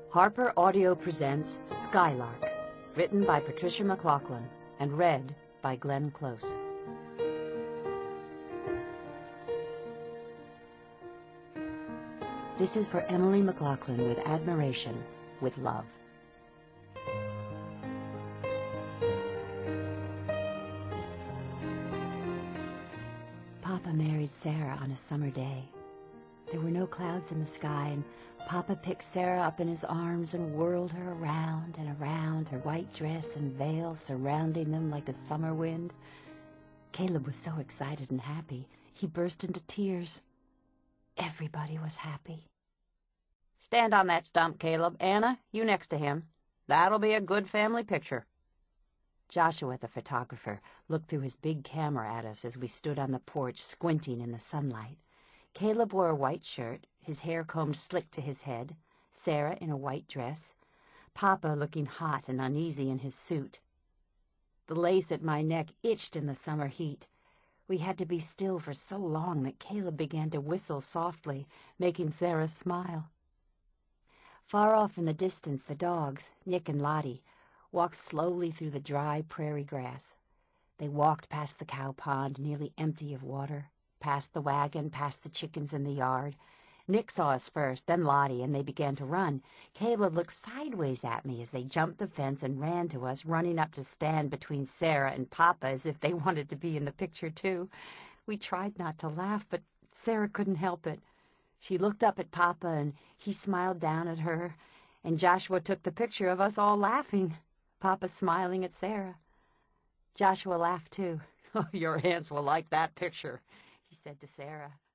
Harper Audio presents Skylark, written by Patricia McLaughlin and read by Glenn Close. This is for Emily McLaughlin with admiration, with love. Papa married Sarah on a summer day. There were no clouds in the sky, and Papa picked Sarah up in his arms and whirled her around and around, her white dress and veil surrounding them like the summer wind. Caleb was so excited and happy, he burst into tears. Everybody was happy. Stand on that stump, Caleb. Anna, you next to him. That'll be a good family picture. Joshua, the photographer, looked through his big camera at us as we stood on the porch squinting in the sunlight. Caleb wore a white shirt, his hair combed slick to his head, Sarah in a white dress, Papa looking hot and uneasy in his suit. The lace at my neck itched in the summer heat. We had to be still for so long that Caleb began to whistle softly, making Sarah smile. Far off in the distance, the dogs, Nick and Lottie, walked slowly through the dry prairie grass. They walked past the cow pond, nearly empty of water, past the wagon, past the chickens in the yard. Nick saw us first, then Lottie, and they began to run. Caleb looked sideways at me as they jumped the fence and ran to us, running up to stand between Sarah and Papa as if they wanted to be in the picture too. We tried not to laugh, but Sarah couldn't help it. She looked up at Papa, and he smiled down at her, and Joshua took the picture of us all laughing, Papa smiling at Sarah. Joshua laughed too. "Oh, your aunts will like that picture," he said to Sarah.